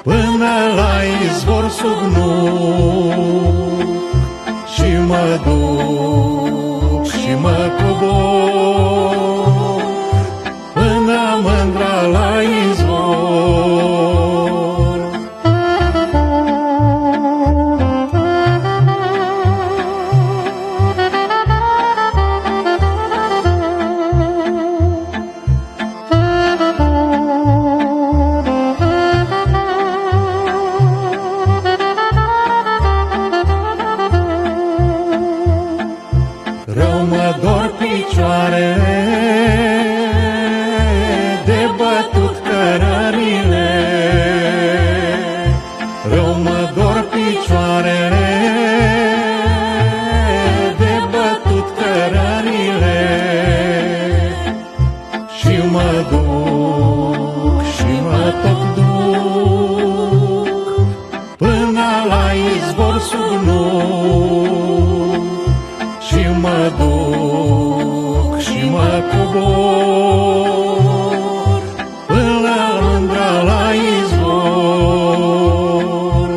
până la izvor sub nuc, și mă duc și mă cobor până mândra la izvor. Rău mă dor picioarele de bătut cărările, rău mă dor picioarele de bătut cărările, și mă duc și mă tot duc până la izvor sub nuc, și mă duc și mă cobor până la mândra la izvor.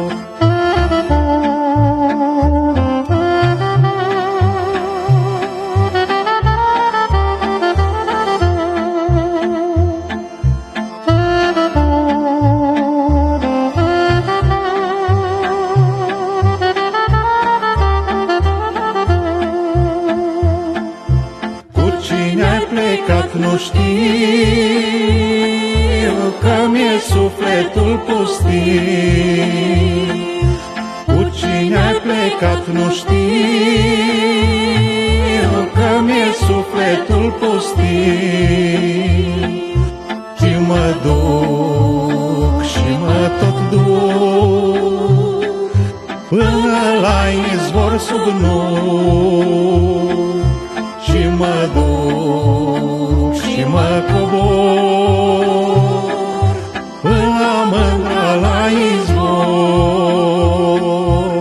Cine-ai plecat nu știu, că mi-e sufletul pustiu. Cu cine-ai plecat nu știu, că mi-e sufletul pustiu. Și mă duc și mă tot duc până la izvor sub nuc, și mă duc și mă cobor până la mândra la izvor.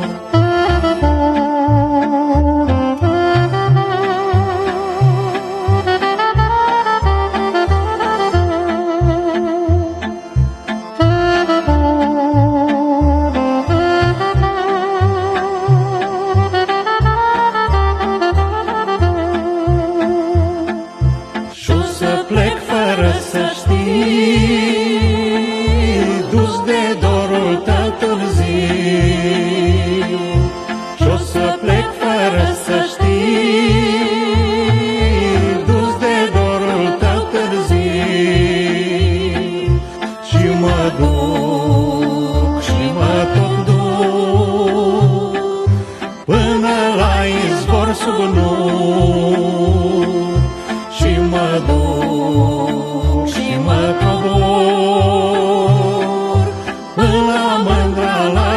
Să plec fără să știi, dus de dorul tău târziu. Și-o să plec fără să știi, dus de dorul tău târziu. Și mă duc și mă tot duc până la izvor sub nuc, și mă duc și mă cobor până la mândra la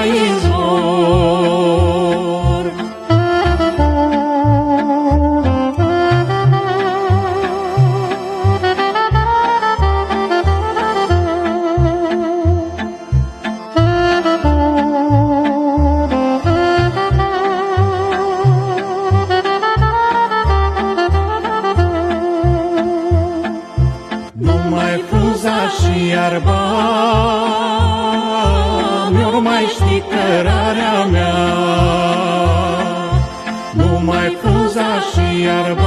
izvor. Numai frunza și iarba mi-or mai ști cărarea mea. Numai frunza și iarba